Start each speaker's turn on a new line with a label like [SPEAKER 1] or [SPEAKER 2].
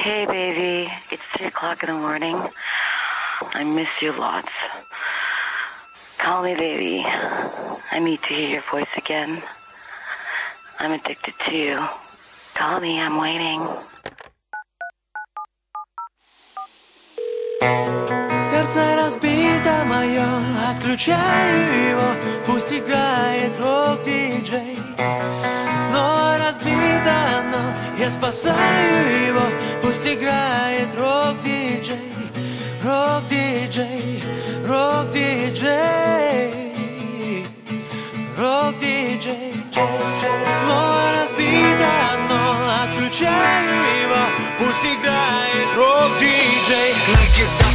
[SPEAKER 1] Hey, baby. It's 3 o'clock in the morning. I miss you lots. Call me, baby. I need to hear your voice again. I'm addicted to you. Call me, I'm waiting.
[SPEAKER 2] Сердце разбито мое, отключаю его, пусть играет рок-диджей. Снова разбито оно, я спасаю его, пусть играет рок-диджей. Рок-диджей, рок-диджей, рок-диджей. Снова разбито оно, отключаю его, пусть играет рок-диджей. На гитаре